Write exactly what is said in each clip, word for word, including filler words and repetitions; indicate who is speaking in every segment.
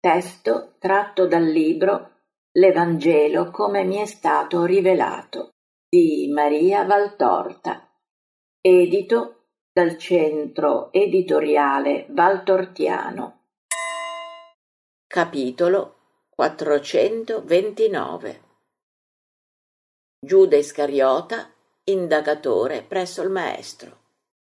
Speaker 1: Testo tratto dal libro L'Evangelo come mi è stato rivelato di Maria Valtorta, edito dal Centro Editoriale Valtortiano. Capitolo quattrocentoventinove. Giuda Iscariota, indagatore presso il Maestro.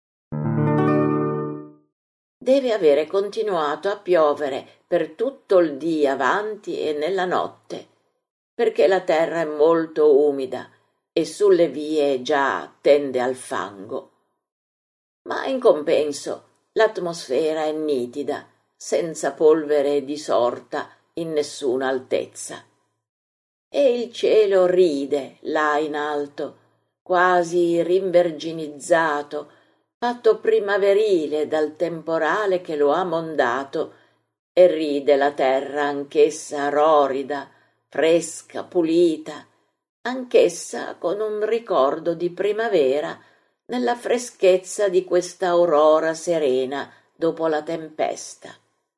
Speaker 1: Deve avere continuato a piovere per tutto il dì avanti e nella notte, perché la terra è molto umida e sulle vie già tende al fango. Ma in compenso l'atmosfera è nitida, senza polvere di sorta in nessuna altezza. E il cielo ride là in alto, quasi rinverginizzato, fatto primaverile dal temporale che lo ha mondato, e ride la terra anch'essa rorida, fresca, pulita, anch'essa con un ricordo di primavera nella freschezza di questa aurora serena dopo la tempesta.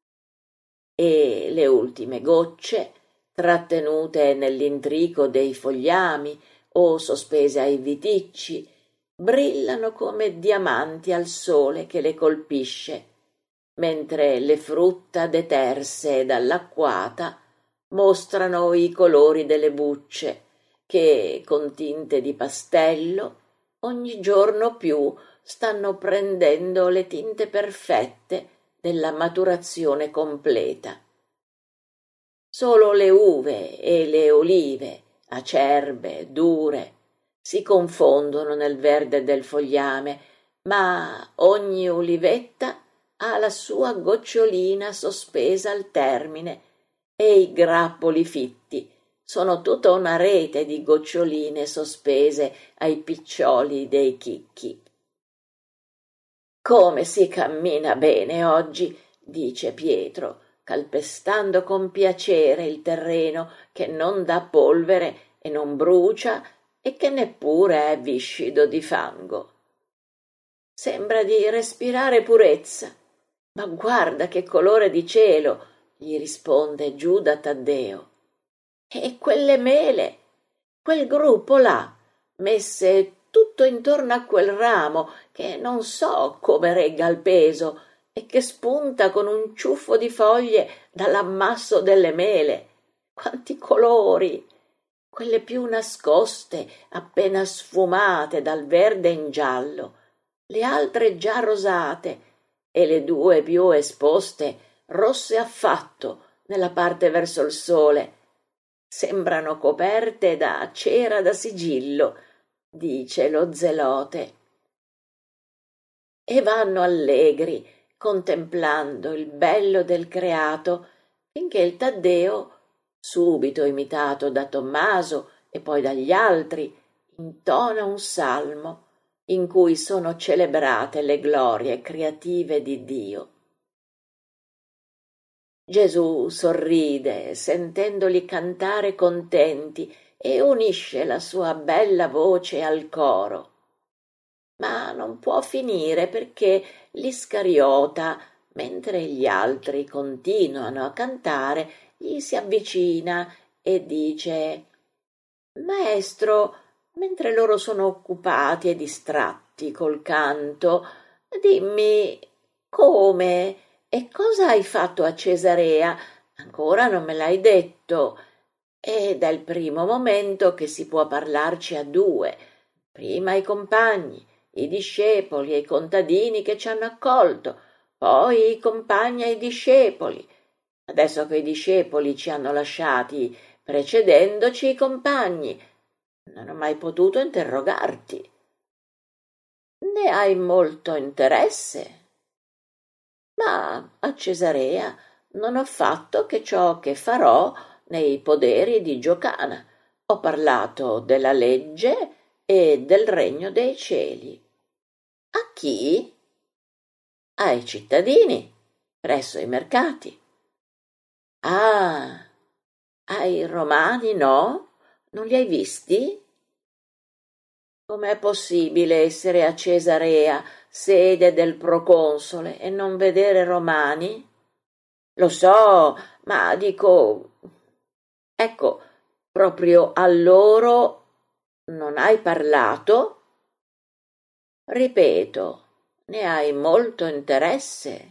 Speaker 1: E le ultime gocce, trattenute nell'intrico dei fogliami o sospese ai viticci, brillano come diamanti al sole che le colpisce, mentre le frutta deterse dall'acquata mostrano i colori delle bucce che, con tinte di pastello, ogni giorno più stanno prendendo le tinte perfette della maturazione completa. Solo le uve e le olive, acerbe, dure, si confondono nel verde del fogliame, ma ogni olivetta ha la sua gocciolina sospesa al termine, e i grappoli fitti sono tutta una rete di goccioline sospese ai piccioli dei chicchi. «Come si cammina bene oggi», dice Pietro, calpestando con piacere il terreno che non dà polvere e non brucia e che neppure è viscido di fango. «Sembra di respirare purezza. Ma guarda che colore di cielo», gli risponde Giuda Taddeo. «E quelle mele, quel gruppo là, messe tutto intorno a quel ramo che non so come regga il peso e che spunta con un ciuffo di foglie dall'ammasso delle mele. Quanti colori! Quelle più nascoste, appena sfumate dal verde in giallo, le altre già rosate e le due più esposte rosse affatto nella parte verso il sole. Sembrano coperte da cera da sigillo», dice lo zelote. E vanno allegri, contemplando il bello del creato, finché il Taddeo, subito imitato da Tommaso e poi dagli altri, intona un salmo in cui sono celebrate le glorie creative di Dio. Gesù sorride sentendoli cantare contenti e unisce la sua bella voce al coro. Ma non può finire perché l'Iscariota, mentre gli altri continuano a cantare, gli si avvicina e dice: «Maestro, mentre loro sono occupati e distratti col canto, dimmi come e cosa hai fatto a Cesarea? Ancora non me l'hai detto. Ed è il primo momento che si può parlarci a due, prima i compagni, i discepoli e i contadini che ci hanno accolto, poi i compagni e i discepoli. Adesso che i discepoli ci hanno lasciati precedendoci i compagni, non ho mai potuto interrogarti. Ne hai molto interesse? Ma a Cesarea non ho fatto che ciò che farò nei poderi di Giocana. Ho parlato della legge e del regno dei cieli». «A chi?» «Ai cittadini, presso i mercati». «Ah, ai romani no? Non li hai visti?» «Com'è possibile essere a Cesarea, sede del proconsole, e non vedere romani?» Lo so, ma dico, ecco, proprio a loro non hai parlato? Ripeto, ne hai molto interesse?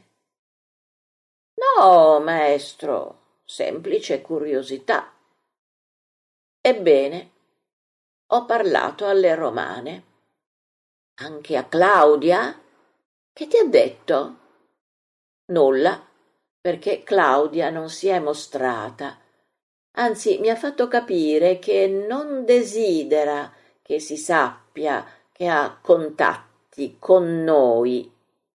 Speaker 1: No, maestro, semplice curiosità. Ebbene, ho parlato alle romane. Anche a Claudia? Che ti ha detto? Nulla, perché Claudia non si è mostrata. Anzi, mi ha fatto capire che non desidera che si sappia che ha contatti con noi.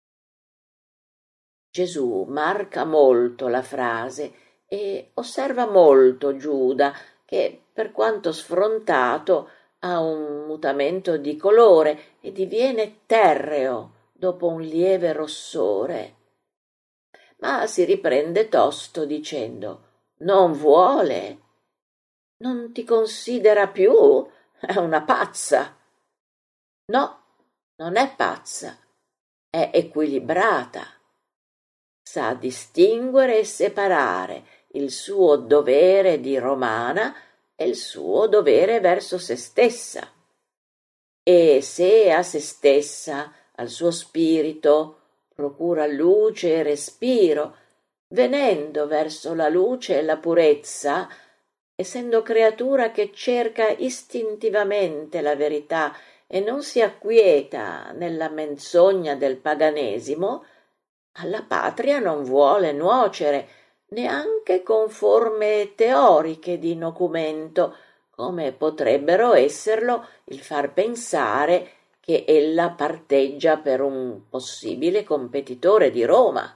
Speaker 1: Gesù marca molto la frase e osserva molto Giuda, che, per quanto sfrontato, ha un mutamento di colore e diviene terreo dopo un lieve rossore. Ma si riprende tosto dicendo: non vuole? Non ti considera più? È una pazza. No, non è pazza, è equilibrata. Sa distinguere e separare il suo dovere di romana e il suo dovere verso se stessa. E se a se stessa, al suo spirito, procura luce e respiro, venendo verso la luce e la purezza, essendo creatura che cerca istintivamente la verità e non si acquieta nella menzogna del paganesimo, alla patria non vuole nuocere, neanche con forme teoriche di nocumento, come potrebbero esserlo il far pensare che ella parteggia per un possibile competitore di Roma.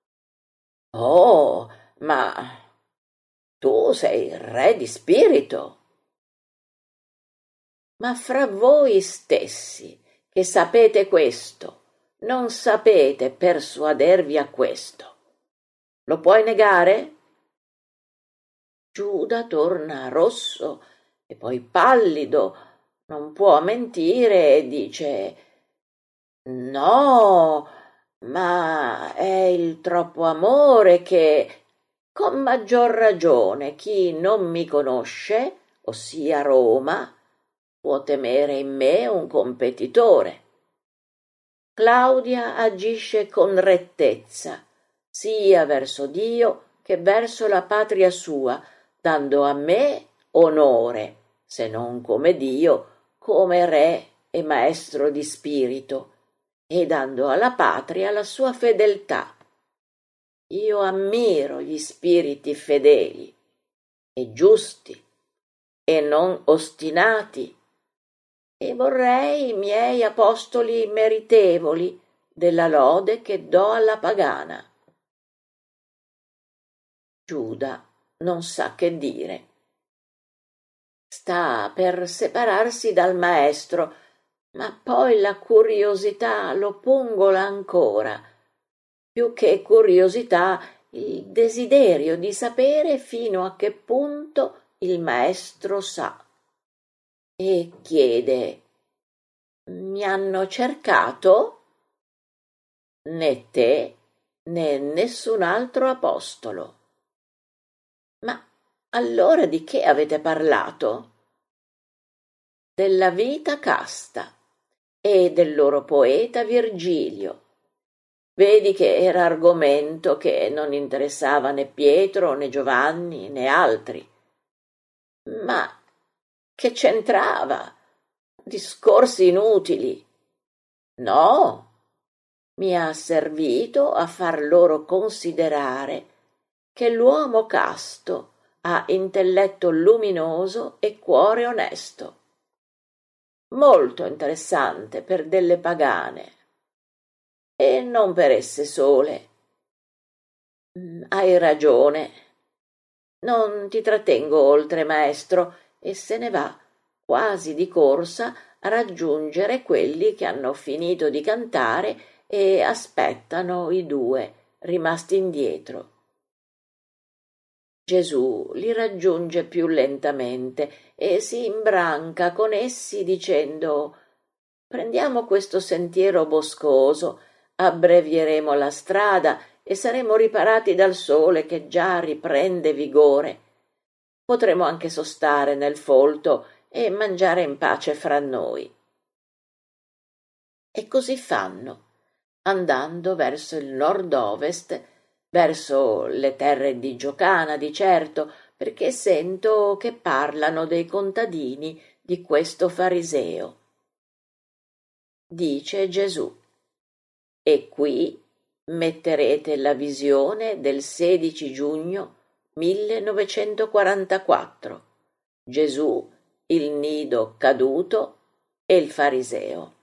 Speaker 1: Oh, ma tu sei il re di spirito. Ma fra voi stessi, che sapete questo, non sapete persuadervi a questo. Lo puoi negare? Giuda torna rosso e poi pallido, non può mentire e dice: no, ma è il troppo amore che, con maggior ragione, chi non mi conosce, ossia Roma, può temere in me un competitore. Claudia agisce con rettezza, sia verso Dio che verso la patria sua, dando a me onore, se non come Dio, come re e maestro di spirito, e dando alla patria la sua fedeltà. Io ammiro gli spiriti fedeli e giusti e non ostinati, e vorrei i miei apostoli meritevoli della lode che do alla pagana. Giuda non sa che dire. Sta per separarsi dal maestro, ma poi la curiosità lo pungola ancora. Più che curiosità, il desiderio di sapere fino a che punto il maestro sa. E chiede: mi hanno cercato? Né te né nessun altro apostolo. Ma allora di che avete parlato? Della vita casta e del loro poeta Virgilio. Vedi che era argomento che non interessava né Pietro né Giovanni né altri. Ma che c'entrava? Discorsi inutili. No, mi ha servito a far loro considerare che l'uomo casto ha intelletto luminoso e cuore onesto. Molto interessante per delle pagane, e non per esse sole. Hai ragione. Non ti trattengo oltre, maestro, e se ne va, quasi di corsa, a raggiungere quelli che hanno finito di cantare e aspettano i due rimasti indietro. Gesù li raggiunge più lentamente e si imbranca con essi dicendo: prendiamo questo sentiero boscoso, abbrevieremo la strada e saremo riparati dal sole che già riprende vigore. Potremo anche sostare nel folto e mangiare in pace fra noi. E così fanno, andando verso il nord-ovest, verso le terre di Giocana, di certo, perché sento che parlano dei contadini di questo fariseo. Dice Gesù: e qui metterete la visione del sedici giugno millenovecentoquarantaquattro. Gesù, il nido caduto e il fariseo.